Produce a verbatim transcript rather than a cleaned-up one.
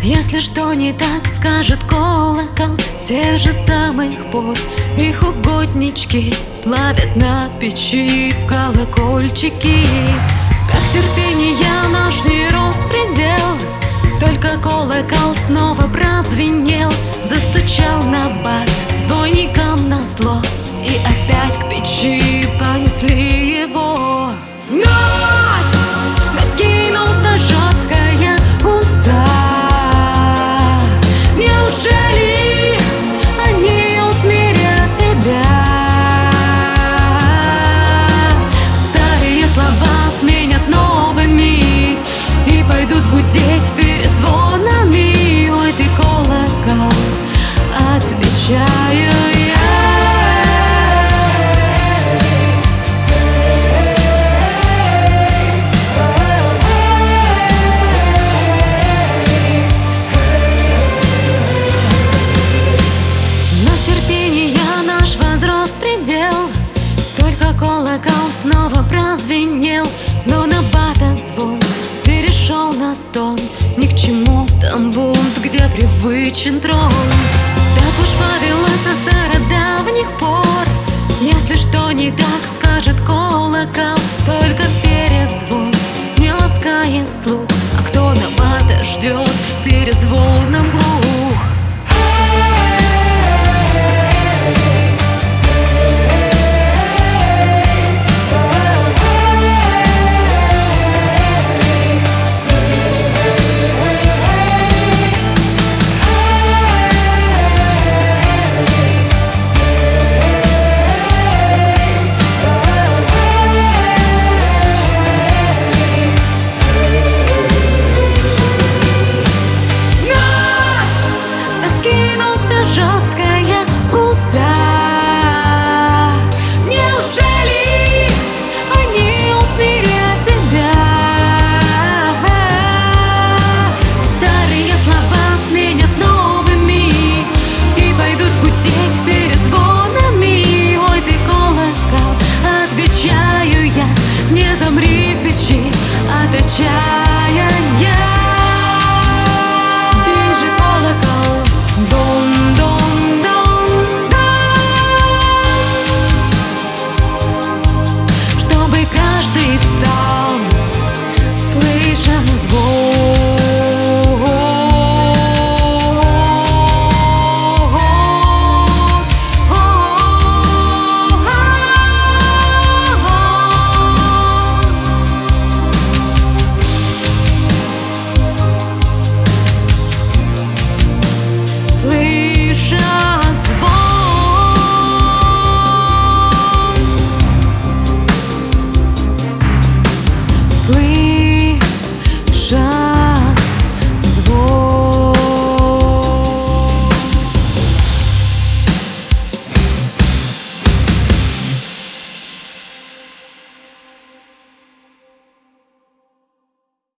Если что не так, скажет колокол. С тех же самых пор их угоднички плавят на печи в колокольчики. Как терпение наш не распредел, только колокол снова прозвенел, застучал на бат звонником назло, и опять к печи понесли его. Вновь накинута жесткая уста. Неужели они усмирят тебя? Старые слова сменят новыми и пойдут гудеть перезвонами. Ой, ты колокол, отвечаю я. Только колокол снова прозвенел, но на бата звон перешел на стон. Ни к чему там бунт, где привычен трон. Так уж повелось создание.